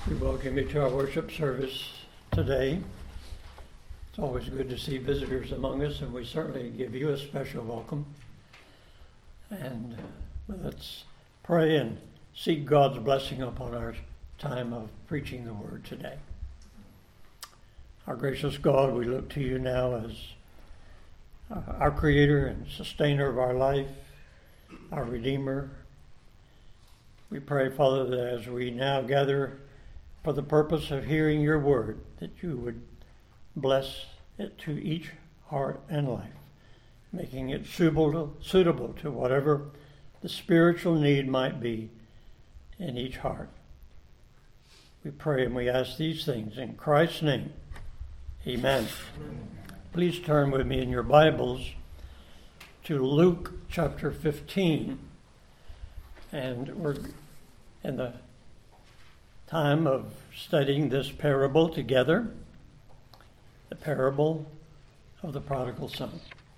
We welcome you to our worship service today. It's always good to see visitors among us, and we certainly give you a special welcome. And let's pray and seek God's blessing upon our time of preaching the word today. Our gracious God, we look to you now as our creator and sustainer of our life, our redeemer. We pray, Father, that as we now gather for the purpose of hearing your word, that you would bless it to each heart and life, making it suitable to whatever the spiritual need might be in each heart. We pray and we ask these things in Christ's name. Amen. Please turn with me in your Bibles to Luke chapter 15. And we're in the time of studying this parable together, the parable of the prodigal son.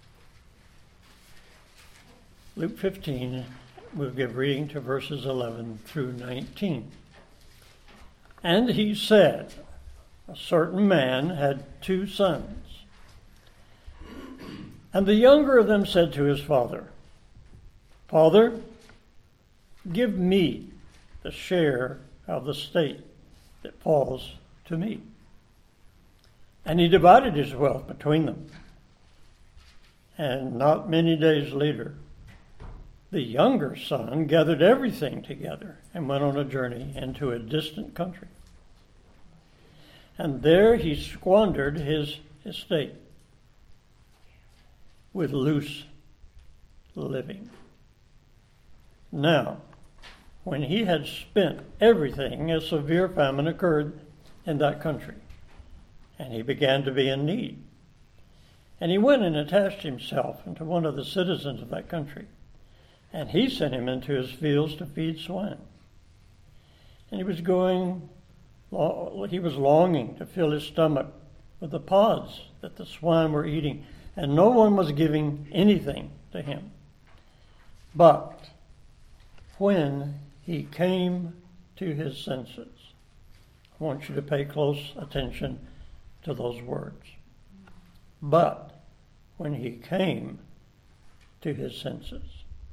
Luke 15, we'll give reading to verses 11 through 19. And he said, a certain man had 2 sons. And the younger of them said to his father, Father, give me the share of the estate that falls to me. And he divided his wealth between them. And not many days later, the younger son gathered everything together and went on a journey into a distant country. And there he squandered his estate with loose living. Now, when he had spent everything, a severe famine occurred in that country, and he began to be in need. And he went and attached himself into one of the citizens of that country, and he sent him into his fields to feed swine. And he was longing to fill his stomach with the pods that the swine were eating, and no one was giving anything to him. But when he came to his senses, I want you to pay close attention to those words. But when he came to his senses,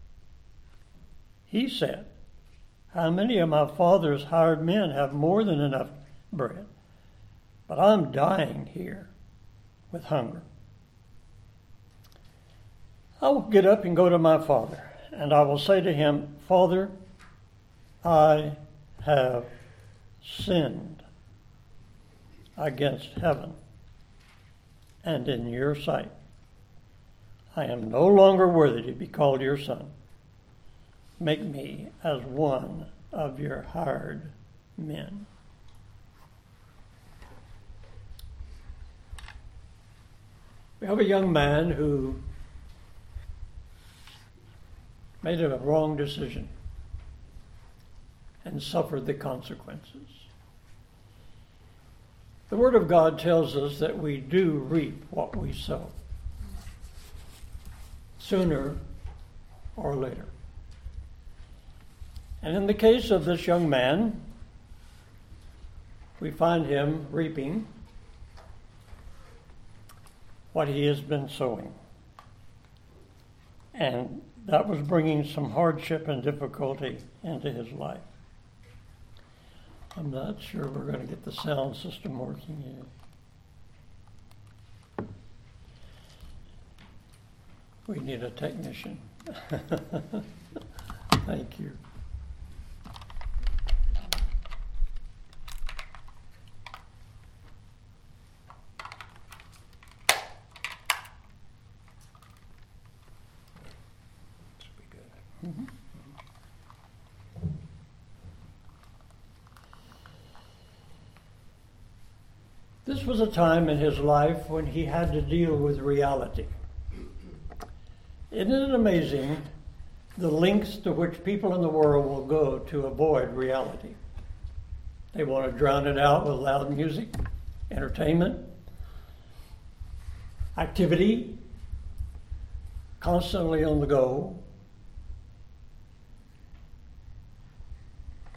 he said, how many of my father's hired men have more than enough bread? But I'm dying here with hunger. I will get up and go to my father, and I will say to him, Father, I have sinned against heaven and in your sight. I am no longer worthy to be called your son. Make me as one of your hired men. We have a young man who made a wrong decision and suffered the consequences. The Word of God tells us that we do reap what we sow, sooner or later. And in the case of this young man, we find him reaping what he has been sowing. And that was bringing some hardship and difficulty into his life. I'm not sure we're going to get the sound system working here. We need a technician. Thank you. This was a time in his life when he had to deal with reality. Isn't it amazing the lengths to which people in the world will go to avoid reality? They want to drown it out with loud music, entertainment, activity, constantly on the go.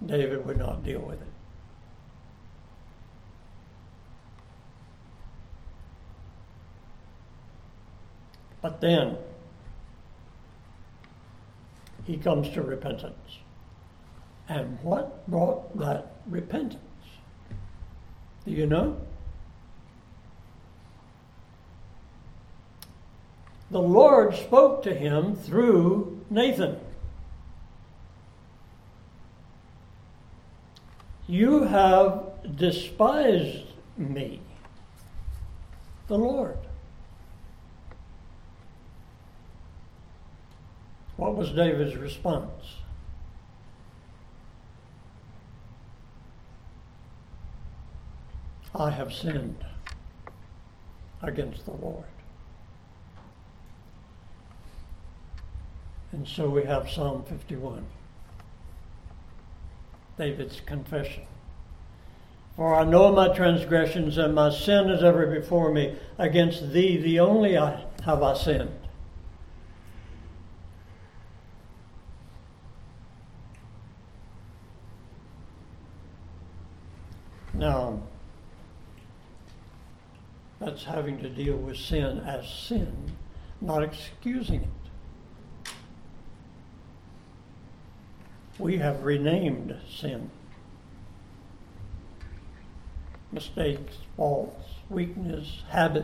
David would not deal with it. But then he comes to repentance. And what brought that repentance? Do you know? The Lord spoke to him through Nathan. You have despised me, the Lord. What was David's response? I have sinned against the Lord. And so we have Psalm 51, David's confession. For I know my transgressions, and my sin is ever before me. Against thee, the only have I sinned. Now, that's having to deal with sin as sin, not excusing it. We have renamed sin. Mistakes, faults, weakness, habit,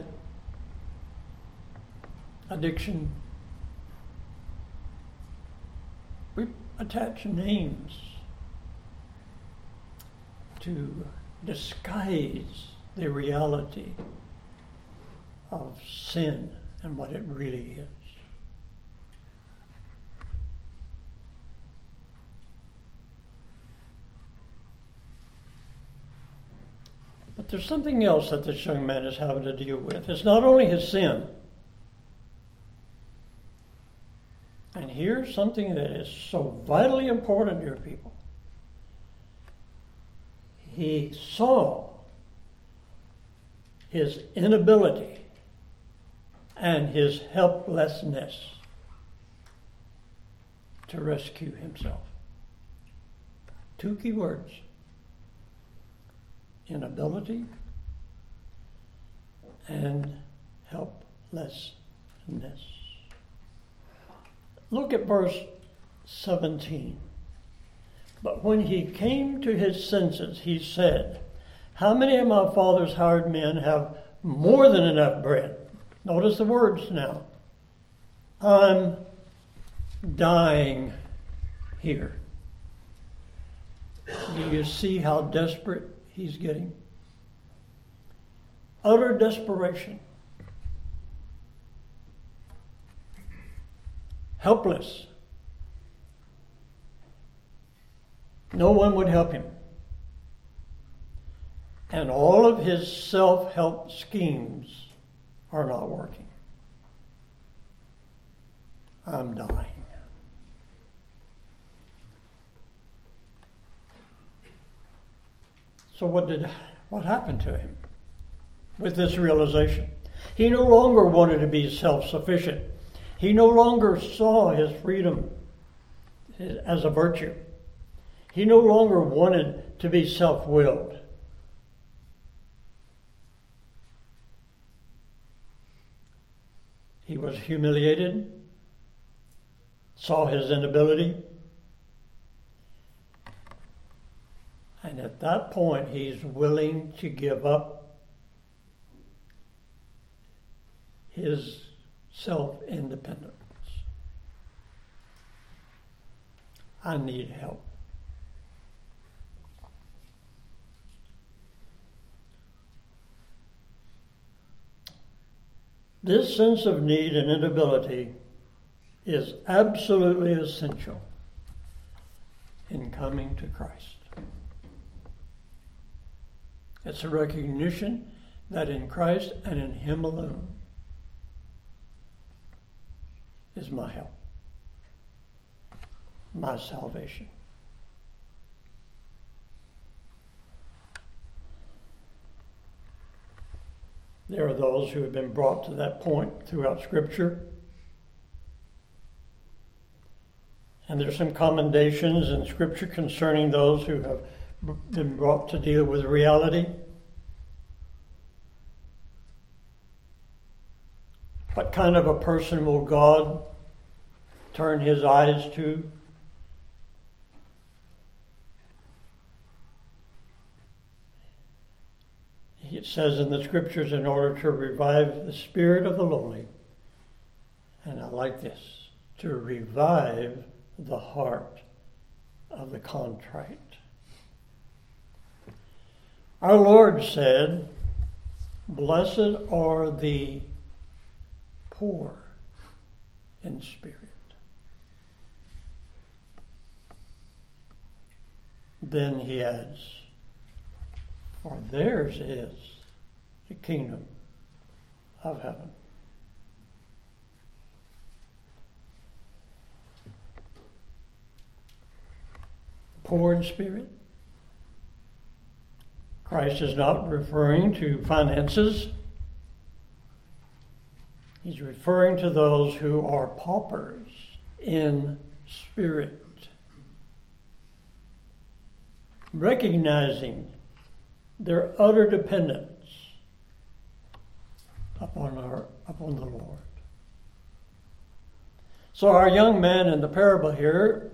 addiction. We attach names to disguise the reality of sin and what it really is. But there's something else that this young man is having to deal with. It's not only his sin. And here's something that is so vitally important, dear people. He saw his inability and his helplessness to rescue himself. Two key words: inability and helplessness. Look at verse 17. But when he came to his senses, he said, how many of my father's hired men have more than enough bread? Notice the words now. I'm dying here. Do you see how desperate he's getting? Utter desperation. Helpless. No one would help him. And all of his self-help schemes are not working. I'm dying. So what happened to him with this realization? He no longer wanted to be self-sufficient. He no longer saw his freedom as a virtue. He no longer wanted to be self-willed. He was humiliated, saw his inability, and at that point he's willing to give up his self-independence. I need help. This sense of need and inability is absolutely essential in coming to Christ. It's a recognition that in Christ and in Him alone is my help, my salvation. There are those who have been brought to that point throughout Scripture. And And there's some commendations in Scripture concerning those who have been brought to deal with reality. What kind of a person will God turn his eyes to? It says in the Scriptures, in order to revive the spirit of the lowly, and I like this, to revive the heart of the contrite. Our Lord said, "Blessed are the poor in spirit." Then he adds, "For theirs is the kingdom of heaven." Poor in spirit. Christ is not referring to finances. He's referring to those who are paupers in spirit. Recognizing their utter dependence upon the Lord. So our young man in the parable here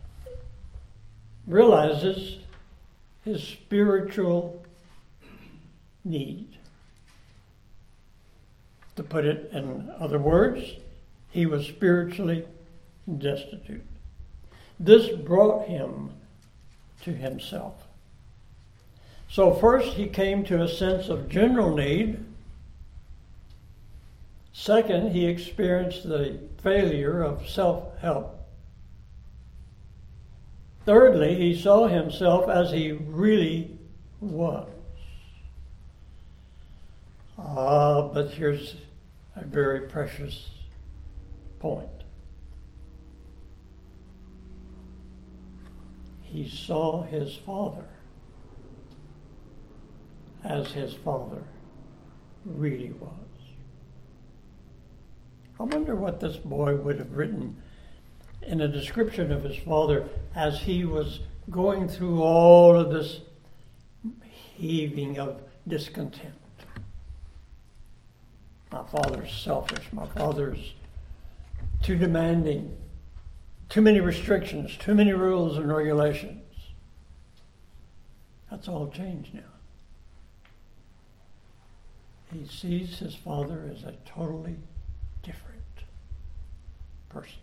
realizes his spiritual need. To put it in other words, he was spiritually destitute. This brought him to himself. So first he came to a sense of general need. Second, he experienced the failure of self-help. Thirdly, he saw himself as he really was. But here's a very precious point. He saw his father as his father really was. I wonder what this boy would have written in a description of his father as he was going through all of this heaving of discontent. My father's selfish. My father's too demanding. Too many restrictions. Too many rules and regulations. That's all changed now. He sees his father as a totally different person.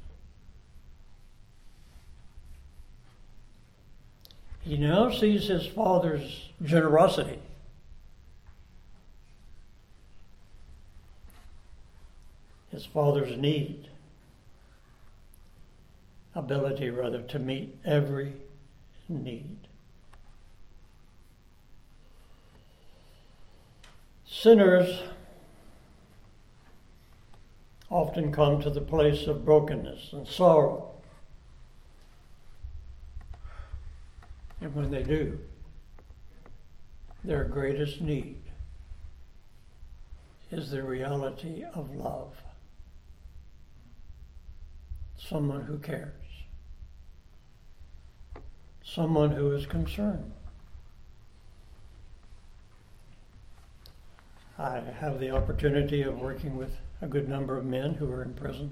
He now sees his father's generosity. His father's ability to meet every need. Sinners often come to the place of brokenness and sorrow. And when they do, their greatest need is the reality of love. Someone who cares. Someone who is concerned. I have the opportunity of working with a good number of men who are in prison.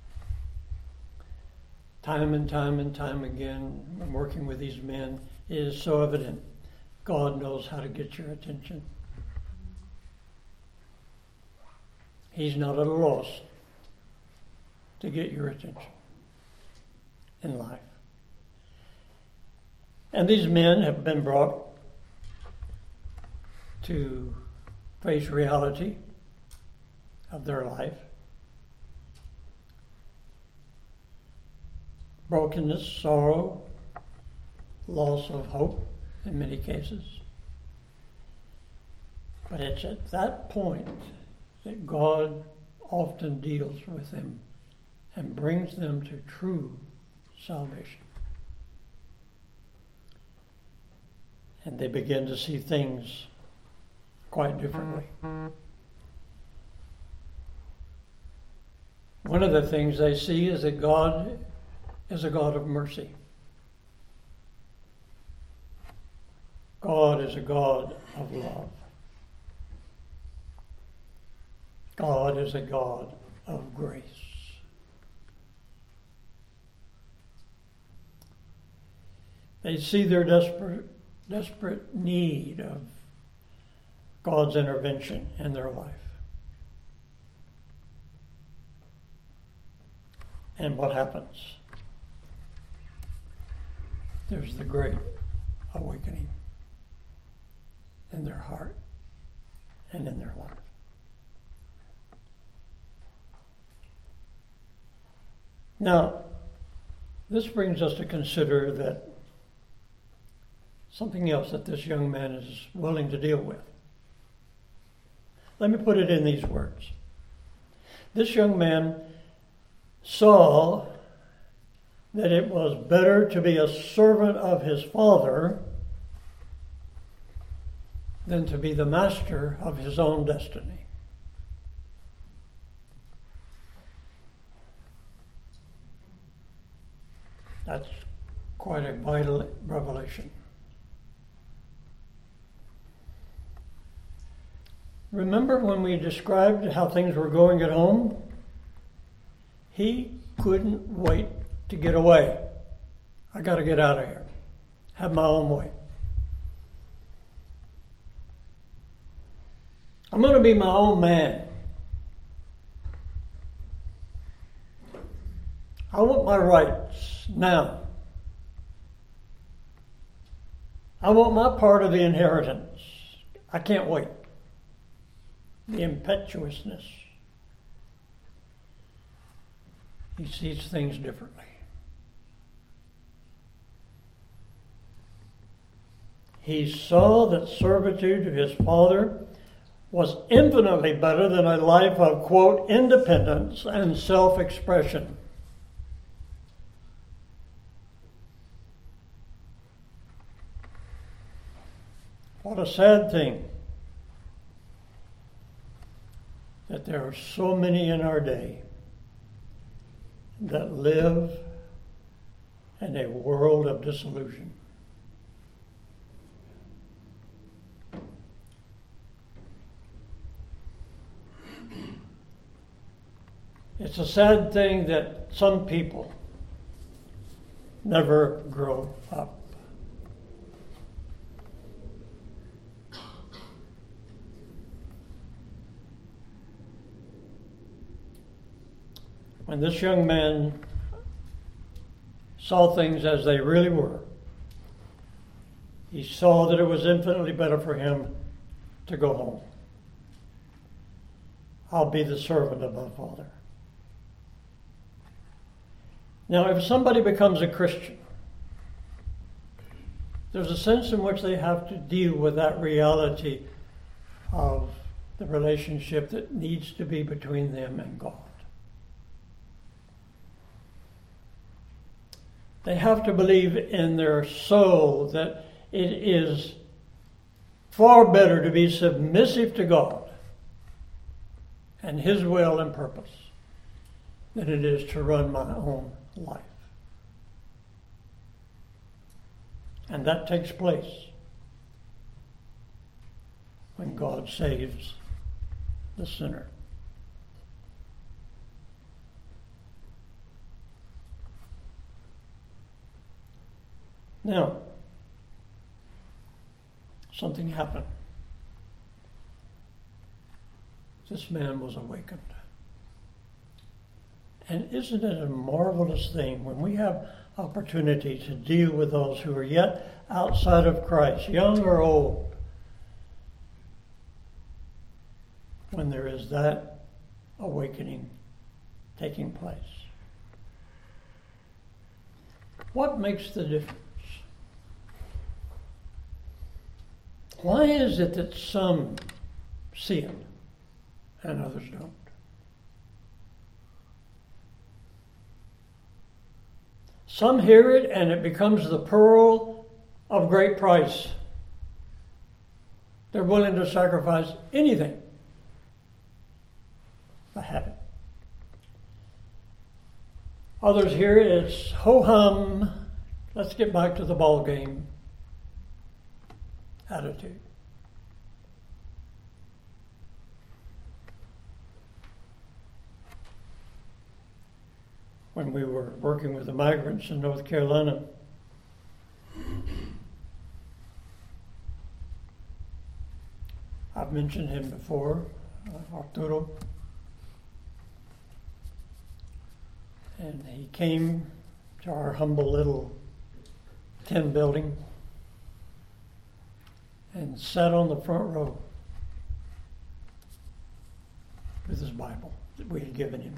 Time and time and time again, working with these men, it is so evident God knows how to get your attention. He's not at a loss to get your attention in life. And these men have been brought to face reality of their life. Brokenness, sorrow, loss of hope in many cases. But it's at that point that God often deals with them and brings them to true salvation. And they begin to see things quite differently. One of the things they see is that God is a God of mercy. God is a God of love. God is a God of grace. They see their desperate need of God's intervention in their life. And what happens? There's the great awakening in their heart and in their life. Now, this brings us to consider that something else that this young man is willing to deal with. Let me put it in these words. This young man saw that it was better to be a servant of his father than to be the master of his own destiny. That's quite a vital revelation. Remember when we described how things were going at home? He couldn't wait to get away. I got to get out of here. Have my own way. I'm going to be my own man. I want my rights now. I want my part of the inheritance. I can't wait. The impetuousness. He sees things differently. He saw that servitude to his father was infinitely better than a life of, quote, independence and self-expression. What a sad thing that there are so many in our day that live in a world of disillusion. It's a sad thing that some people never grow up. When this young man saw things as they really were, he saw that it was infinitely better for him to go home. I'll be the servant of my father. Now, if somebody becomes a Christian, there's a sense in which they have to deal with that reality of the relationship that needs to be between them and God. They have to believe in their soul that it is far better to be submissive to God and His will and purpose than it is to run my own life. And that takes place when God saves the sinner. Now, something happened. This man was awakened. And isn't it a marvelous thing when we have opportunity to deal with those who are yet outside of Christ, young or old, when there is that awakening taking place? What makes the difference? Why is it that some see it and others don't? Some hear it and it becomes the pearl of great price. They're willing to sacrifice anything to have it. Others here, it's ho-hum, let's get back to the ball game attitude. When we were working with the migrants in North Carolina, I've mentioned him before, Arturo. And he came to our humble little tin building and sat on the front row with his Bible that we had given him.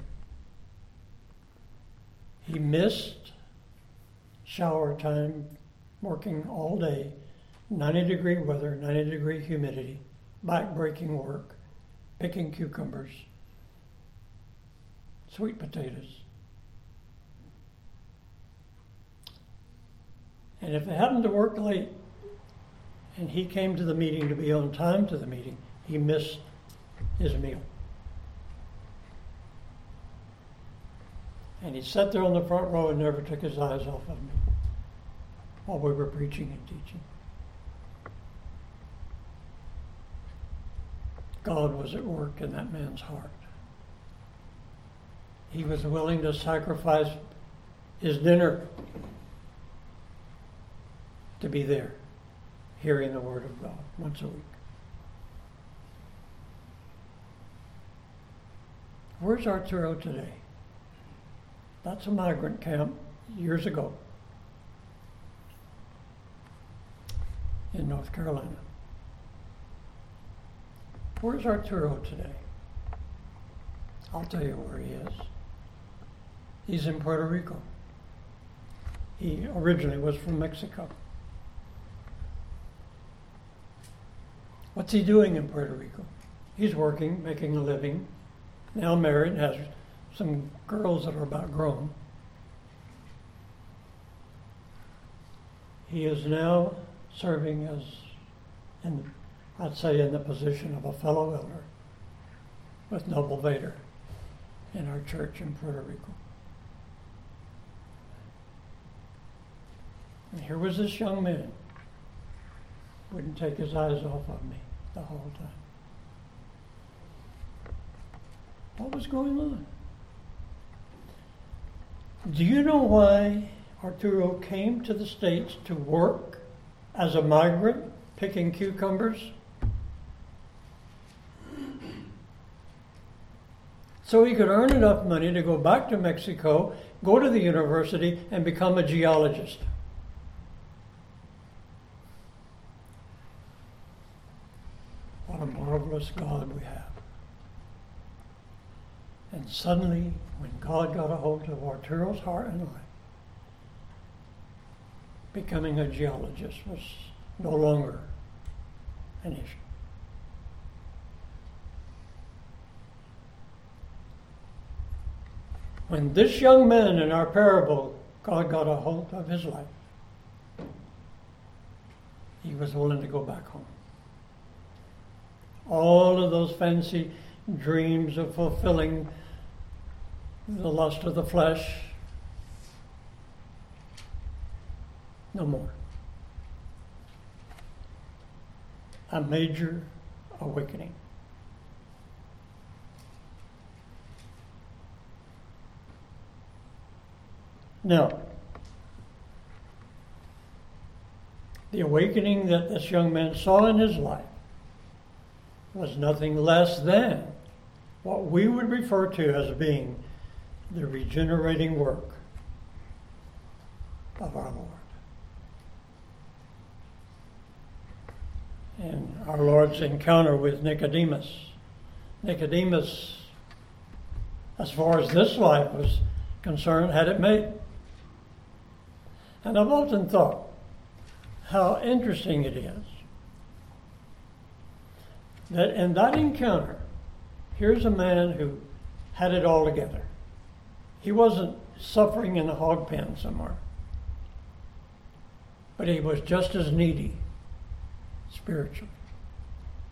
He missed shower time, working all day, 90-degree weather, 90-degree humidity, back-breaking work, picking cucumbers, sweet potatoes. And if they happened to work late and he came to the meeting to be on time to the meeting, he missed his meal. And he sat there on the front row and never took his eyes off of me while we were preaching and teaching. God was at work in that man's heart. He was willing to sacrifice his dinner to be there, hearing the Word of God once a week. Where's Arturo today? That's a migrant camp years ago in North Carolina. Where's Arturo today? I'll tell you where he is. He's in Puerto Rico. He originally was from Mexico. What's he doing in Puerto Rico? He's working, making a living, now married, has some girls that are about grown. He is now serving as, I'd say, in the position of a fellow elder with Noble Vader in our church in Puerto Rico. And here was this young man, wouldn't take his eyes off of me the whole time. What was going on? Do you know why Arturo came to the States to work as a migrant, picking cucumbers? So he could earn enough money to go back to Mexico, go to the university, and become a geologist. What a marvelous God we have. And suddenly, when God got a hold of Arturo's heart and life, becoming a geologist was no longer an issue. When this young man in our parable, God got a hold of his life, he was willing to go back home. All of those fancy dreams of fulfilling the lust of the flesh, no more. A major awakening. Now, the awakening that this young man saw in his life was nothing less than what we would refer to as being the regenerating work of our Lord. And our Lord's encounter with Nicodemus. Nicodemus, as far as this life was concerned, had it made. And I've often thought how interesting it is that in that encounter, here's a man who had it all together. He wasn't suffering in a hog pen somewhere, but he was just as needy spiritually.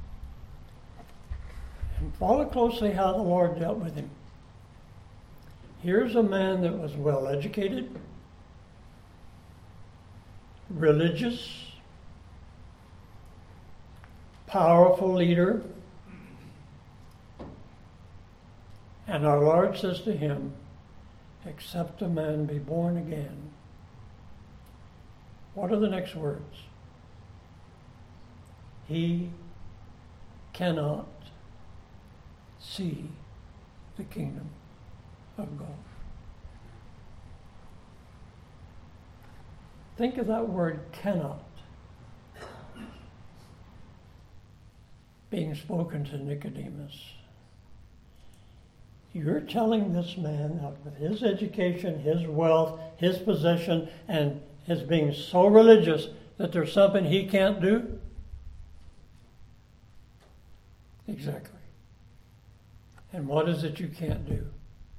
And follow closely how the Lord dealt with him. Here's a man that was well educated, religious, powerful leader, and our Lord says to him, except a man be born again. What are the next words? He cannot see the kingdom of God. Think of that word cannot being spoken to Nicodemus. You're telling this man that with his education, his wealth, his possession, and his being so religious that there's something he can't do? Exactly. And what is it you can't do?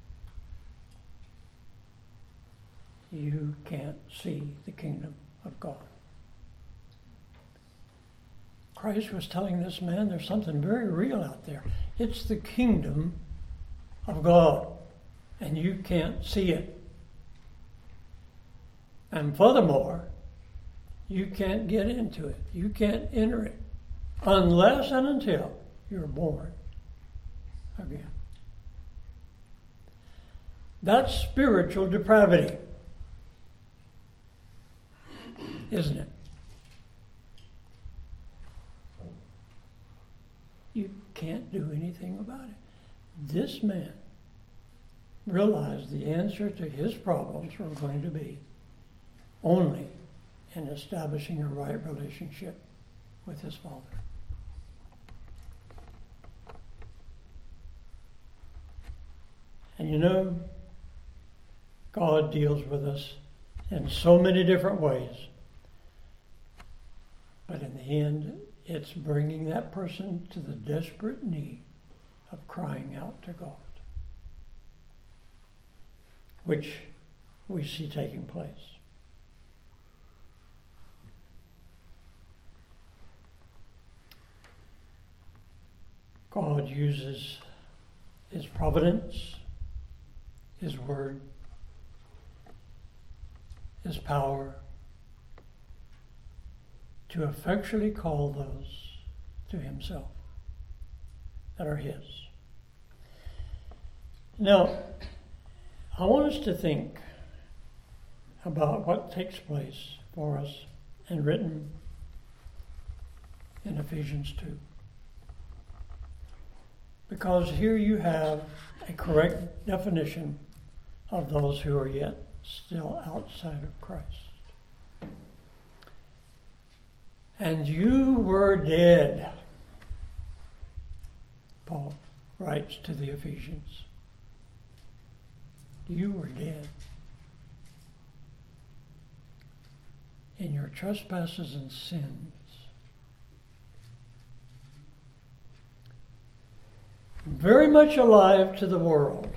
You can't see the kingdom of God. Christ was telling this man there's something very real out there. It's the kingdom of God, and you can't see it. And furthermore, you can't get into it. You can't enter it unless and until you're born again. That's spiritual depravity, isn't it? You can't do anything about it. This man realized the answer to his problems were going to be only in establishing a right relationship with his Father. And you know, God deals with us in so many different ways. But in the end, it's bringing that person to the desperate need of crying out to God, which we see taking place. God uses His providence, His word, His power to effectually call those to Himself that are His. Now, I want us to think about what takes place for us and written in Ephesians 2. Because here you have a correct definition of those who are yet still outside of Christ. And you were dead, Paul writes to the Ephesians. You were dead in your trespasses and sins. Very much alive to the world.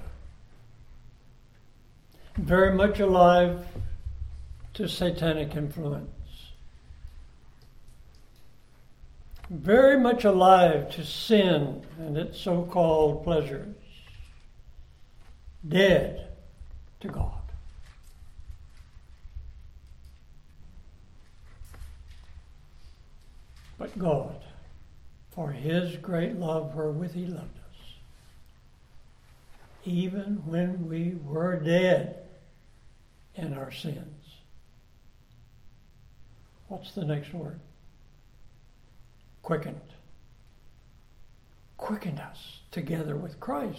Very much alive to satanic influence. Very much alive to sin and its so-called pleasures. Dead to God. But God, for His great love wherewith He loved us, even when we were dead in our sins. What's the next word? Quickened. Quickened us together with Christ.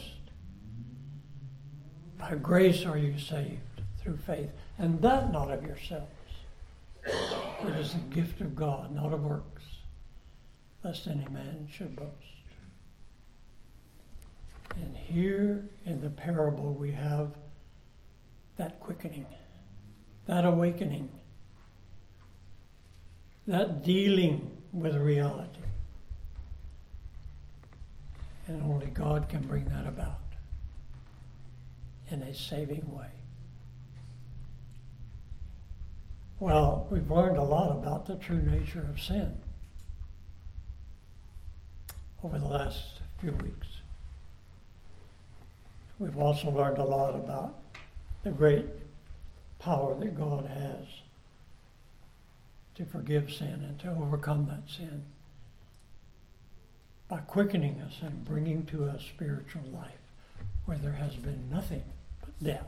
By grace are you saved through faith, and that not of yourselves. It is a gift of God, not of works, lest any man should boast. And here in the parable we have that quickening, that awakening, that dealing with reality. And only God can bring that about in a saving way. Well, we've learned a lot about the true nature of sin over the last few weeks. we've also learned a lot about the great power that God has to forgive sin and to overcome that sin by quickening us and bringing to us spiritual life where there has been nothing but death.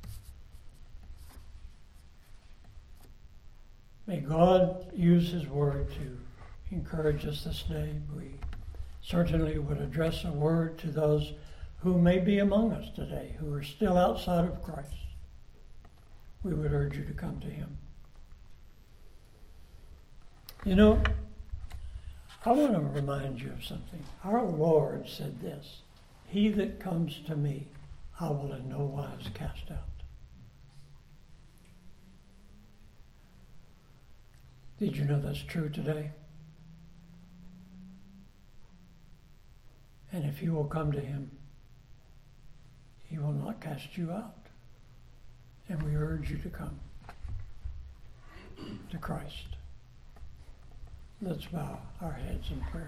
May God use His Word to encourage us this day. We certainly would address a word to those who may be among us today, who are still outside of Christ. We would urge you to come to Him. You know, I want to remind you of something. Our Lord said this, "He that comes to me, I will in no wise cast out." Did you know that's true today? And if you will come to Him, He will not cast you out. And we urge you to come to Christ. Let's bow our heads in prayer.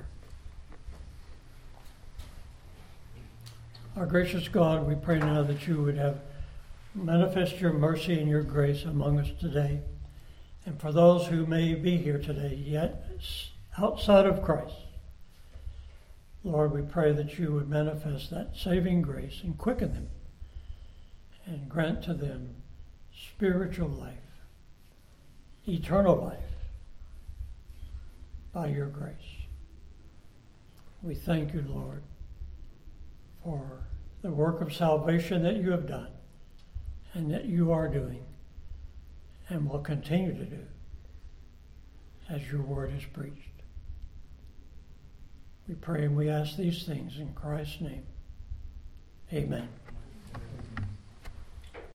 Our gracious God, we pray now that you would have manifest your mercy and your grace among us today. And for those who may be here today, yet outside of Christ, Lord, we pray that you would manifest that saving grace and quicken them and grant to them spiritual life, eternal life, by your grace. We thank you, Lord, for the work of salvation that you have done and that you are doing and will continue to do as your word is preached. We pray and we ask these things in Christ's name. Amen.